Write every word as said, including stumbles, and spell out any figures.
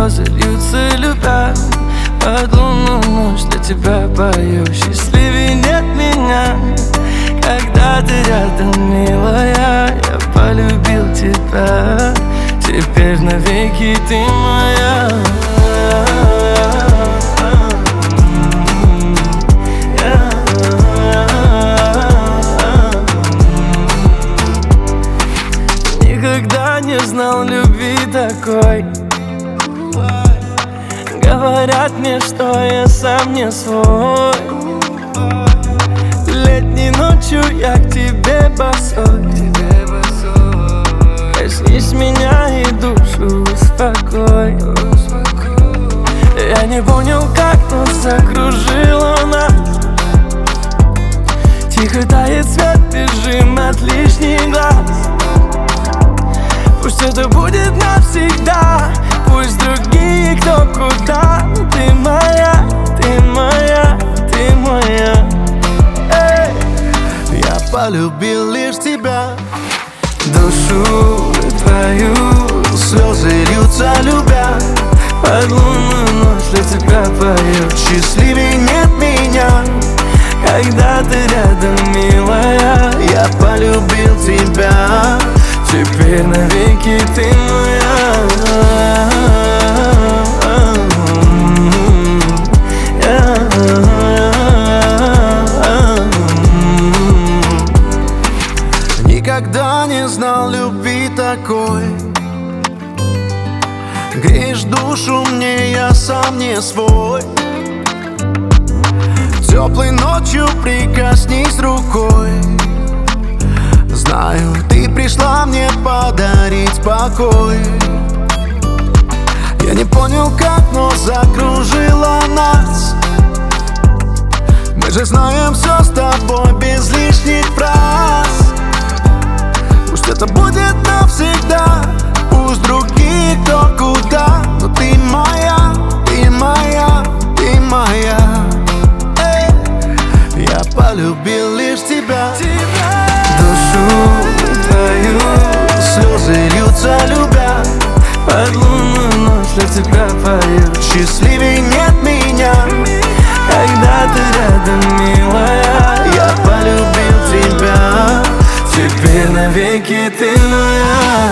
слезы льются, любя. Под лунную ночь для тебя пою, счастливее нет меня. Когда ты рядом, милая, я полюбил тебя. Теперь навеки ты моя. Никогда не знал любви такой. Говорят мне, что я сам не свой. Летней ночью я к тебе босой. Коснись меня и душу успокой. Я не понял, как нас закружила нас. Тихо тает свет, бежим от лишних глаз. Пусть это будет навсегда, пусть другие кто куда. Ты моя, ты моя, ты моя. Эй! Я полюбил лишь тебя. Душу твою Слезы льются, любя. под лунную ночь для тебя пою. Счастливее нет меня. Когда ты рядом, милая, Я полюбил тебя. теперь навеки ты моя. Никогда не знал любви такой. Греешь душу мне, я сам не свой. Теплой ночью прикоснись рукой. Знаю, ты пришла мне подарить покой. Я не понял как, но закружила нас. Мы же знаем все с тобой без лишних фраз. Пусть это будет навсегда, пусть другие кто куда. Но ты моя, ты моя, ты моя. Эй, я полюбил лишь тебя. Душу твою Слезы льются, любя. под лунную ночь для тебя пою. Счастливее нет меня. Когда ты рядом, милая, Я полюбил тебя. теперь навеки ты моя.